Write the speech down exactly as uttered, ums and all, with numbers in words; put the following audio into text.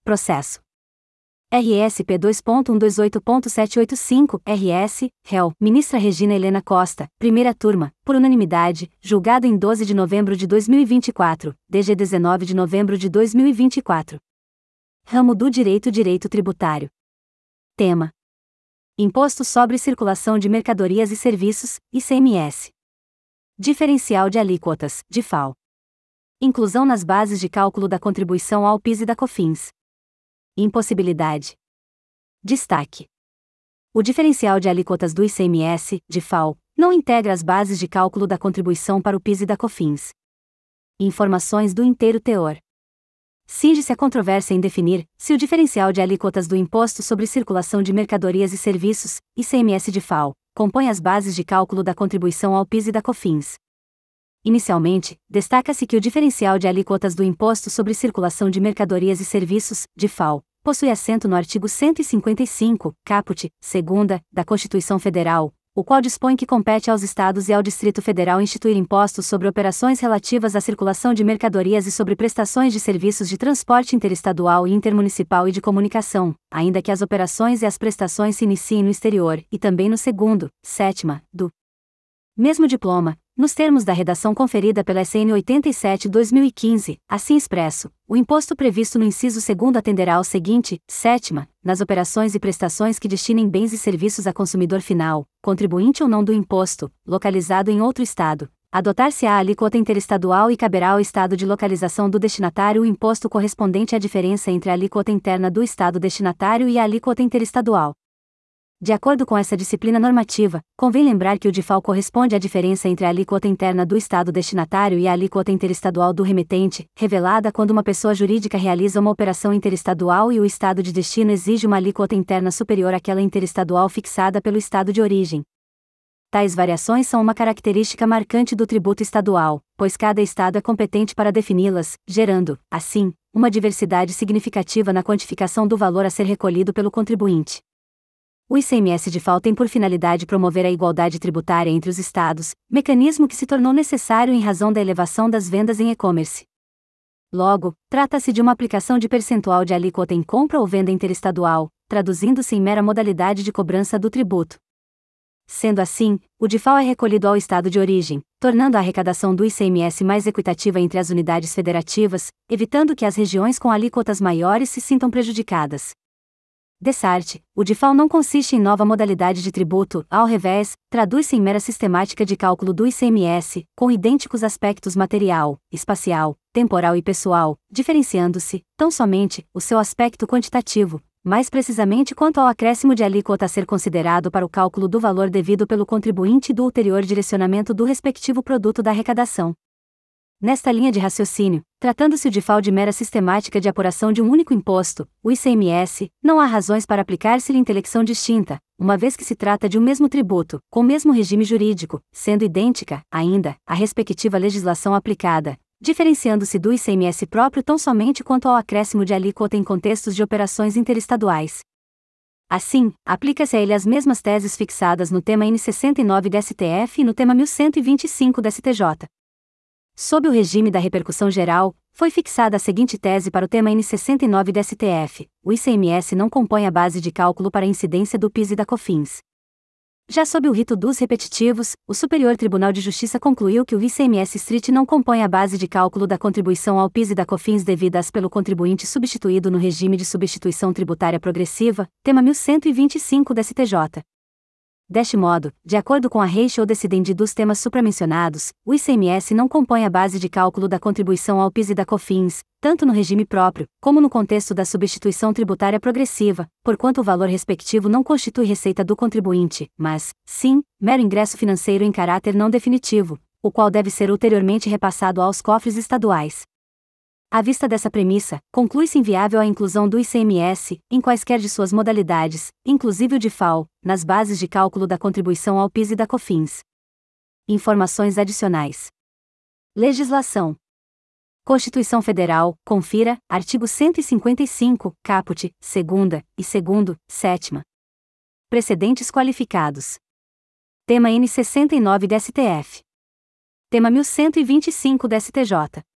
processo. R S P dois ponto cento e vinte e oito ponto setecentos e oitenta e cinco, R S, réu, ministra Regina Helena Costa, primeira turma, por unanimidade, julgado em doze de novembro de dois mil e vinte e quatro, D G dezenove de novembro de dois mil e vinte e quatro. Ramo do Direito Direito Tributário. Tema: Imposto sobre Circulação de Mercadorias e Serviços, I C M S. Diferencial de alíquotas, D I F A O. Inclusão nas bases de cálculo da contribuição ao P I S e da COFINS. Impossibilidade. Destaque: o diferencial de alíquotas do I C M S, D I F A O, não integra as bases de cálculo da contribuição para o P I S e da COFINS. Informações do inteiro teor. Cinge-se a controvérsia em definir se o diferencial de alíquotas do Imposto sobre Circulação de Mercadorias e Serviços, I C M S D I F A O, compõe as bases de cálculo da contribuição ao P I S e da COFINS. Inicialmente, destaca-se que o diferencial de alíquotas do Imposto sobre Circulação de Mercadorias e Serviços, D I F A O, possui assento no artigo cento e cinquenta e cinco, caput, segunda, da Constituição Federal, o qual dispõe que compete aos Estados e ao Distrito Federal instituir impostos sobre operações relativas à circulação de mercadorias e sobre prestações de serviços de transporte interestadual e intermunicipal e de comunicação, ainda que as operações e as prestações se iniciem no exterior, e também no segundo, sétima, do mesmo diploma, nos termos da redação conferida pela S N oitenta e sete barra dois mil e quinze, assim expresso, o imposto previsto no inciso segundo atenderá ao seguinte, sétima, nas operações e prestações que destinem bens e serviços a consumidor final, contribuinte ou não do imposto, localizado em outro Estado. Adotar-se-á a alíquota interestadual e caberá ao Estado de localização do destinatário o imposto correspondente à diferença entre a alíquota interna do Estado destinatário e a alíquota interestadual. De acordo com essa disciplina normativa, convém lembrar que o D I F A O corresponde à diferença entre a alíquota interna do Estado destinatário e a alíquota interestadual do remetente, revelada quando uma pessoa jurídica realiza uma operação interestadual e o Estado de destino exige uma alíquota interna superior àquela interestadual fixada pelo Estado de origem. Tais variações são uma característica marcante do tributo estadual, pois cada Estado é competente para defini-las, gerando, assim, uma diversidade significativa na quantificação do valor a ser recolhido pelo contribuinte. O I C M S D I F A O tem por finalidade promover a igualdade tributária entre os Estados, mecanismo que se tornou necessário em razão da elevação das vendas em e-commerce. Logo, trata-se de uma aplicação de percentual de alíquota em compra ou venda interestadual, traduzindo-se em mera modalidade de cobrança do tributo. Sendo assim, o D I F A O é recolhido ao Estado de origem, tornando a arrecadação do I C M S mais equitativa entre as unidades federativas, evitando que as regiões com alíquotas maiores se sintam prejudicadas. Dessarte, o D I F A O não consiste em nova modalidade de tributo, ao revés, traduz-se em mera sistemática de cálculo do I C M S, com idênticos aspectos material, espacial, temporal e pessoal, diferenciando-se, tão somente, o seu aspecto quantitativo, mais precisamente quanto ao acréscimo de alíquota a ser considerado para o cálculo do valor devido pelo contribuinte e do ulterior direcionamento do respectivo produto da arrecadação. Nesta linha de raciocínio, tratando-se o D I F A O de mera sistemática de apuração de um único imposto, o I C M S, não há razões para aplicar-se-lhe intelecção distinta, uma vez que se trata de um mesmo tributo, com o mesmo regime jurídico, sendo idêntica, ainda, a respectiva legislação aplicada, diferenciando-se do I C M S próprio tão somente quanto ao acréscimo de alíquota em contextos de operações interestaduais. Assim, aplica-se a ele as mesmas teses fixadas no tema N sessenta e nove da S T F e no tema mil cento e vinte e cinco da S T J. Sob o regime da repercussão geral, foi fixada a seguinte tese para o tema N sessenta e nove da S T F: o I C M S não compõe a base de cálculo para a incidência do P I S e da COFINS. Já sob o rito dos repetitivos, o Superior Tribunal de Justiça concluiu que o I C M S Street não compõe a base de cálculo da contribuição ao P I S e da COFINS devidas pelo contribuinte substituído no regime de substituição tributária progressiva, tema mil cento e vinte e cinco da S T J. Deste modo, de acordo com a ratio decidendi dos temas supramencionados, o I C M S não compõe a base de cálculo da contribuição ao P I S e da COFINS, tanto no regime próprio, como no contexto da substituição tributária progressiva, porquanto o valor respectivo não constitui receita do contribuinte, mas, sim, mero ingresso financeiro em caráter não definitivo, o qual deve ser ulteriormente repassado aos cofres estaduais. À vista dessa premissa, conclui-se inviável a inclusão do I C M S, em quaisquer de suas modalidades, inclusive o D I F A O, nas bases de cálculo da contribuição ao P I S e da COFINS. Informações adicionais. Legislação. Constituição Federal, confira, artigo cento e cinquenta e cinco, caput, segunda, e segundo, sétima. Precedentes qualificados. Tema N sessenta e nove da S T F. Tema mil cento e vinte e cinco da S T J.